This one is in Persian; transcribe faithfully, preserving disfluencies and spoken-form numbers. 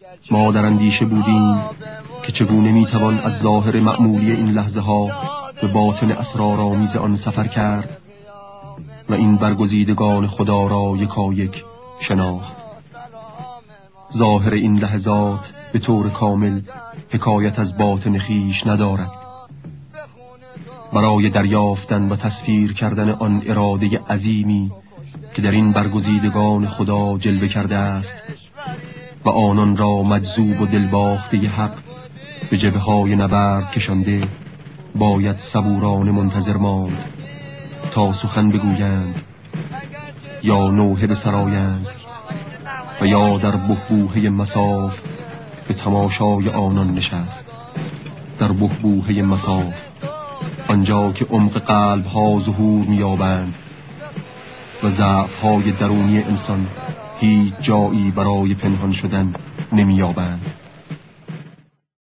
ما در اندیشه بودیم که چگونه میتوان از ظاهر معمولی این لحظه ها به باطن اسرارآمیز آن سفر کرد و این برگزیدگان خدا را یکایک شناخت. ظاهر این لحظات به طور کامل حکایت از باطن خیش ندارد. برای دریافتن و تصویر کردن آن اراده عظیمی که در این برگزیدگان خدا جلوه کرده است و آنان را مجذوب و دلباخته حق به جبهه‌های نبرد کشانده، باید صبورانه منتظر ماند تا سخن بگویند یا نوحه بسرایند و یا در بحبوحه مصاف به تماشای آنان نشست. در بحبوحه مصاف، آنجا که عمق قلب ها ظهور می‌یابند و ضعف های درونی انسان هیچ جایی برای پنهان شدن نمی‌یابند.